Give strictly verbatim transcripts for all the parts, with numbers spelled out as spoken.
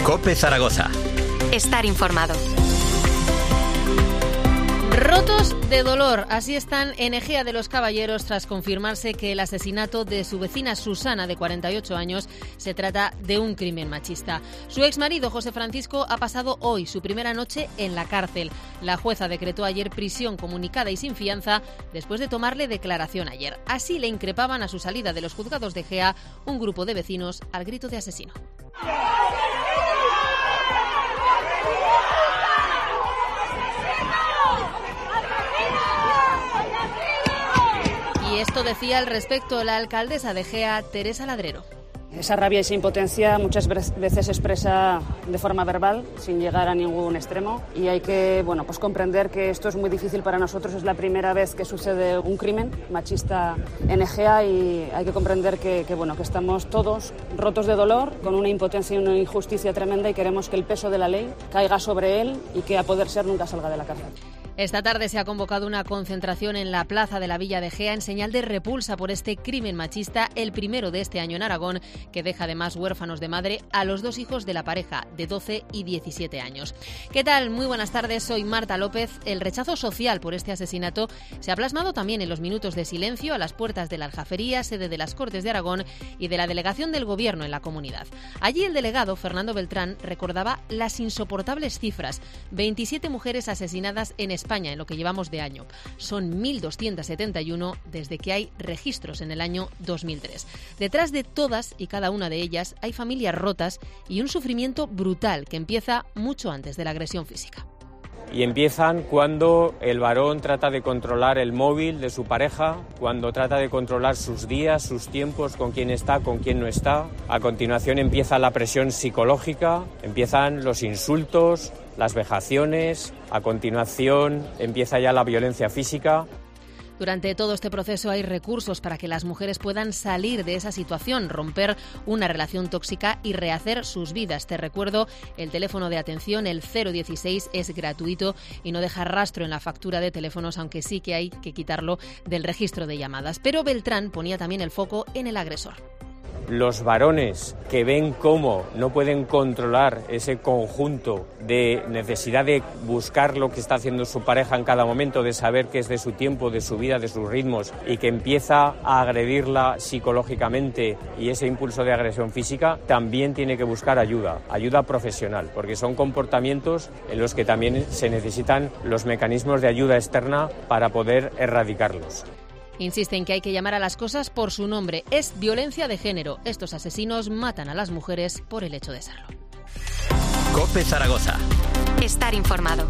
COPE Zaragoza. Estar informado. Rotos de dolor, así están en Ejea de los Caballeros tras confirmarse que el asesinato de su vecina Susana, de cuarenta y ocho años, se trata de un crimen machista. Su exmarido, José Francisco, ha pasado hoy su primera noche en la cárcel. La jueza decretó ayer prisión comunicada y sin fianza después de tomarle declaración ayer. Así le increpaban a su salida de los juzgados de Ejea un grupo de vecinos al grito de asesino. Y esto decía al respecto la alcaldesa de Ejea, Teresa Ladrero. Esa rabia y esa impotencia muchas veces se expresa de forma verbal, sin llegar a ningún extremo, y hay que bueno, pues comprender que esto es muy difícil para nosotros. Es la primera vez que sucede un crimen machista en Ejea y hay que comprender que, que, bueno, que estamos todos rotos de dolor, con una impotencia y una injusticia tremenda, y queremos que el peso de la ley caiga sobre él y que, a poder ser, nunca salga de la cárcel. Esta tarde se ha convocado una concentración en la plaza de la Villa de Ejea en señal de repulsa por este crimen machista, el primero de este año en Aragón, que deja además huérfanos de madre a los dos hijos de la pareja, de doce y diecisiete años. ¿Qué tal? Muy buenas tardes, soy Marta López. El rechazo social por este asesinato se ha plasmado también en los minutos de silencio a las puertas de la Aljafería, sede de las Cortes de Aragón y de la delegación del Gobierno en la comunidad. Allí el delegado, Fernando Beltrán, recordaba las insoportables cifras: veintisiete mujeres asesinadas en España en lo que llevamos de año. Son mil doscientos setenta y uno desde que hay registros en el año dos mil tres. Detrás de todas y cada una de ellas hay familias rotas y un sufrimiento brutal que empieza mucho antes de la agresión física. Y empiezan cuando el varón trata de controlar el móvil de su pareja, cuando trata de controlar sus días, sus tiempos, con quién está, con quién no está. A continuación empieza la presión psicológica, empiezan los insultos, las vejaciones, a continuación empieza ya la violencia física. Durante todo este proceso hay recursos para que las mujeres puedan salir de esa situación, romper una relación tóxica y rehacer sus vidas. Te recuerdo, el teléfono de atención, el cero dieciséis, es gratuito y no deja rastro en la factura de teléfonos, aunque sí que hay que quitarlo del registro de llamadas. Pero Beltrán ponía también el foco en el agresor. Los varones que ven cómo no pueden controlar ese conjunto de necesidad de buscar lo que está haciendo su pareja en cada momento, de saber que es de su tiempo, de su vida, de sus ritmos, y que empieza a agredirla psicológicamente y ese impulso de agresión física, también tiene que buscar ayuda, ayuda profesional, porque son comportamientos en los que también se necesitan los mecanismos de ayuda externa para poder erradicarlos. Insiste en que hay que llamar a las cosas por su nombre. Es violencia de género. Estos asesinos matan a las mujeres por el hecho de serlo. COPE Zaragoza. Estar informado.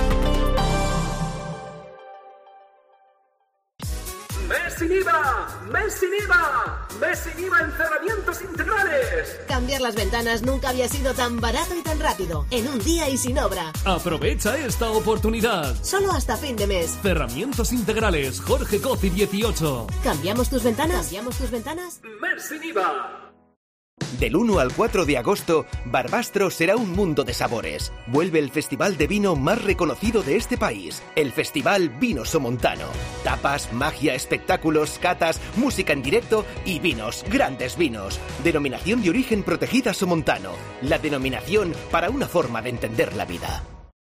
¡Mes sin I V A! ¡Mes sin I V A! ¡Mes sin I V A en cerramientos integrales! Cambiar las ventanas nunca había sido tan barato y tan rápido. En un día y sin obra. Aprovecha esta oportunidad. Solo hasta fin de mes. Cerramientos integrales, Jorge Coci dieciocho. ¿Cambiamos tus ventanas? ¿Cambiamos tus ventanas? ¡Mes sin I V A! Del uno al cuatro de agosto, Barbastro será un mundo de sabores. Vuelve el festival de vino más reconocido de este país, el Festival Vino Somontano. Tapas, magia, espectáculos, catas, música en directo y vinos, grandes vinos. Denominación de origen protegida Somontano. La denominación para una forma de entender la vida.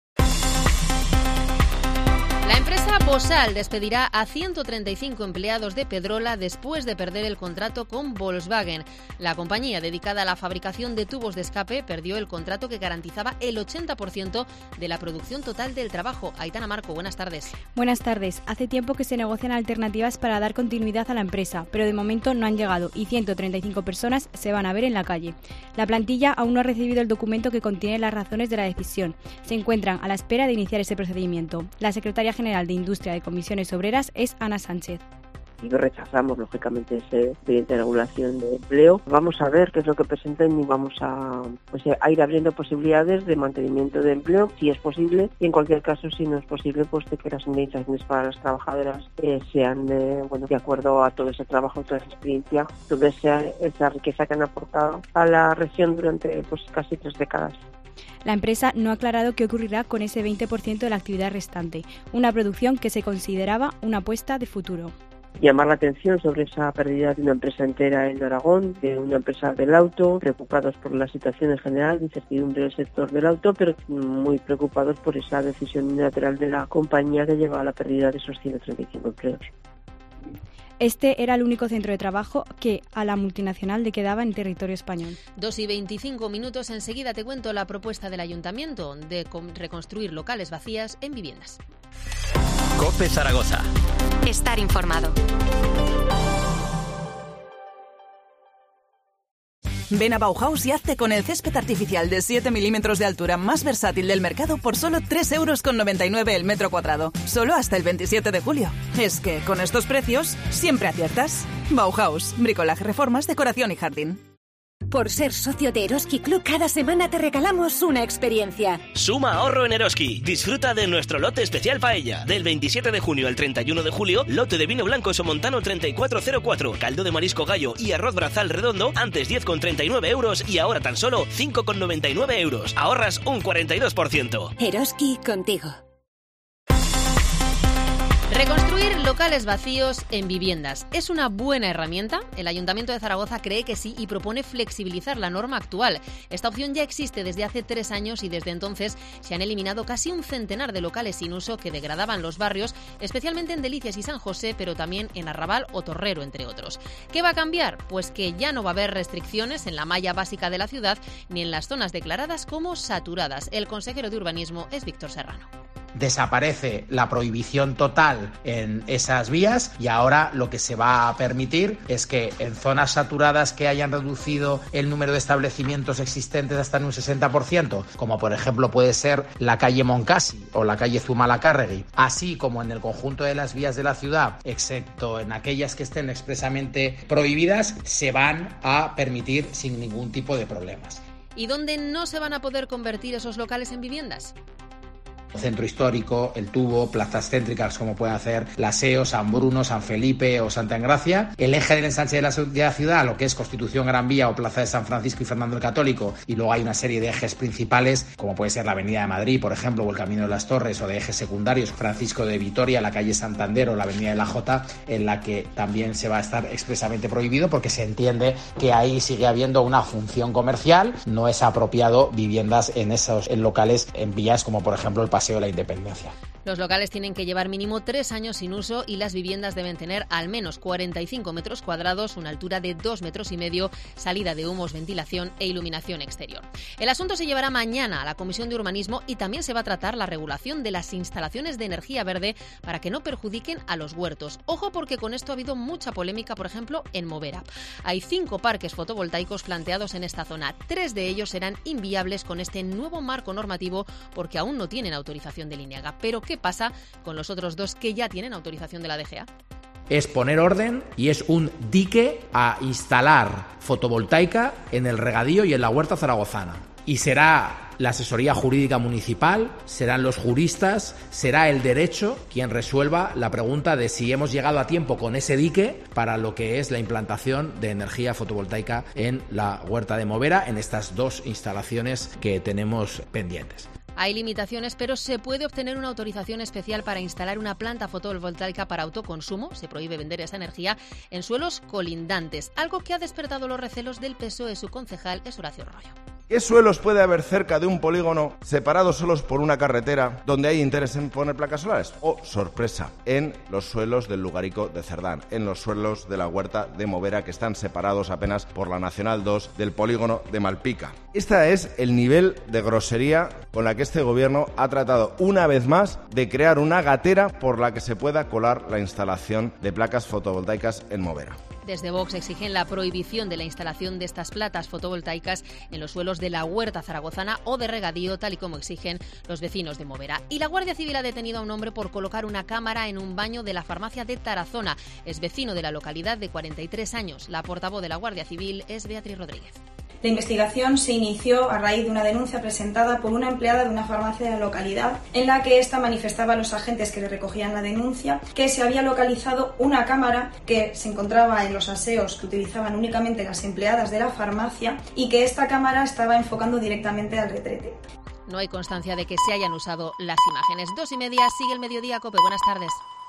La empresa Bosal despedirá a ciento treinta y cinco empleados de Pedrola después de perder el contrato con Volkswagen. La compañía dedicada a la fabricación de tubos de escape perdió el contrato que garantizaba el ochenta por ciento de la producción total del trabajo. Aitana Marco, buenas tardes. Buenas tardes. Hace tiempo que se negocian alternativas para dar continuidad a la empresa, pero de momento no han llegado y ciento treinta y cinco personas se van a ver en la calle. La plantilla aún no ha recibido el documento que contiene las razones de la decisión. Se encuentran a la espera de iniciar ese procedimiento. La secretaria general de Industria de Comisiones Obreras es Ana Sánchez. Y rechazamos, lógicamente, ese expediente de regulación de empleo. Vamos a ver qué es lo que presenten y vamos a, pues, a ir abriendo posibilidades de mantenimiento de empleo, si es posible, y en cualquier caso, si no es posible, pues de que las indemnizaciones para las trabajadoras eh, sean eh, bueno, de acuerdo a todo ese trabajo, toda esa experiencia, toda esa, esa riqueza que han aportado a la región durante pues casi tres décadas. La empresa no ha aclarado qué ocurrirá con ese veinte por ciento de la actividad restante, una producción que se consideraba una apuesta de futuro. llamar la atención sobre esa pérdida de una empresa entera en Aragón, de una empresa del auto, preocupados por la situación en general, incertidumbre del sector del auto, pero muy preocupados por esa decisión unilateral de la compañía que lleva a la pérdida de esos ciento treinta y cinco empleos. Este era el único centro de trabajo que a la multinacional le quedaba en territorio español. Dos y veinticinco minutos, enseguida te cuento la propuesta del Ayuntamiento de reconstruir locales vacías en viviendas. COPE Zaragoza. Estar informado. Ven a Bauhaus y hazte con el césped artificial de siete milímetros de altura más versátil del mercado por solo tres euros con noventa y nueve el metro cuadrado. Solo hasta el veintisiete de julio. Es que con estos precios siempre aciertas. Bauhaus, bricolaje, reformas, decoración y jardín. Por ser socio de Eroski Club, cada semana te regalamos una experiencia. Suma ahorro en Eroski. Disfruta de nuestro lote especial paella. Del veintisiete de junio al treinta y uno de julio, lote de vino blanco somontano treinta y cuatro cero cuatro, caldo de marisco gallo y arroz brazal redondo, antes diez con treinta y nueve euros y ahora tan solo cinco con noventa y nueve euros. Ahorras un cuarenta y dos por ciento. Eroski, contigo. Reconstruir locales vacíos en viviendas. ¿Es una buena herramienta? El Ayuntamiento de Zaragoza cree que sí y propone flexibilizar la norma actual. Esta opción ya existe desde hace tres años y desde entonces se han eliminado casi un centenar de locales sin uso que degradaban los barrios, especialmente en Delicias y San José, pero también en Arrabal o Torrero, entre otros. ¿Qué va a cambiar? Pues que ya no va a haber restricciones en la malla básica de la ciudad ni en las zonas declaradas como saturadas. El consejero de Urbanismo es Víctor Serrano. Desaparece la prohibición total en esas vías y ahora lo que se va a permitir es que en zonas saturadas que hayan reducido el número de establecimientos existentes hasta en un sesenta por ciento, como por ejemplo puede ser la calle Moncasi o la calle Zumalacárregui, así como en el conjunto de las vías de la ciudad, excepto en aquellas que estén expresamente prohibidas, se van a permitir sin ningún tipo de problemas. ¿Y dónde no se van a poder convertir esos locales en viviendas? Centro histórico, el Tubo, plazas céntricas como puede hacer la S E O, San Bruno, San Felipe o Santa Engracia, el eje del ensanche de la, de la ciudad, lo que es Constitución, Gran Vía o Plaza de San Francisco y Fernando el Católico, y luego hay una serie de ejes principales como puede ser la Avenida de Madrid, por ejemplo, o el Camino de las Torres, o de ejes secundarios, Francisco de Vitoria, la calle Santander o la Avenida de la Jota, en la que también se va a estar expresamente prohibido porque se entiende que ahí sigue habiendo una función comercial, no es apropiado viviendas en esos en locales en vías como por ejemplo el Paseo de la Independencia. Los locales tienen que llevar mínimo tres años sin uso y las viviendas deben tener al menos cuarenta y cinco metros cuadrados, una altura de dos metros y medio, salida de humos, ventilación e iluminación exterior. El asunto se llevará mañana a la Comisión de Urbanismo y también se va a tratar la regulación de las instalaciones de energía verde para que no perjudiquen a los huertos. Ojo, porque con esto ha habido mucha polémica, por ejemplo, en Movera. Hay cinco parques fotovoltaicos planteados en esta zona. Tres de ellos serán inviables con este nuevo marco normativo porque aún no tienen autorización del INEGA. Pero ¿qué pasa con los otros dos que ya tienen autorización de la D G A? Es poner orden y es un dique a instalar fotovoltaica en el regadío y en la huerta zaragozana. Y será la asesoría jurídica municipal, serán los juristas, será el derecho quien resuelva la pregunta de si hemos llegado a tiempo con ese dique para lo que es la implantación de energía fotovoltaica en la huerta de Movera, en estas dos instalaciones que tenemos pendientes. Hay limitaciones, pero se puede obtener una autorización especial para instalar una planta fotovoltaica para autoconsumo. Se prohíbe vender esa energía en suelos colindantes, algo que ha despertado los recelos del P S O E. Su concejal es Horacio Arroyo. ¿Qué suelos puede haber cerca de un polígono separados solos por una carretera donde hay interés en poner placas solares? Oh, sorpresa, en los suelos del Lugarico de Cerdán, en los suelos de la huerta de Movera, que están separados apenas por la Nacional dos del polígono de Malpica. Este es el nivel de grosería con la que este gobierno ha tratado una vez más de crear una gatera por la que se pueda colar la instalación de placas fotovoltaicas en Movera. Desde Vox exigen la prohibición de la instalación de estas plantas fotovoltaicas en los suelos de la huerta zaragozana o de regadío, tal y como exigen los vecinos de Movera. Y la Guardia Civil ha detenido a un hombre por colocar una cámara en un baño de la farmacia de Tarazona. Es vecino de la localidad, de cuarenta y tres años. La portavoz de la Guardia Civil es Beatriz Rodríguez. La investigación se inició a raíz de una denuncia presentada por una empleada de una farmacia de la localidad, en la que ésta manifestaba a los agentes que le recogían la denuncia que se había localizado una cámara que se encontraba en los aseos que utilizaban únicamente las empleadas de la farmacia y que esta cámara estaba enfocando directamente al retrete. No hay constancia de que se hayan usado las imágenes. Dos y media, sigue el mediodía, COPE. Buenas tardes.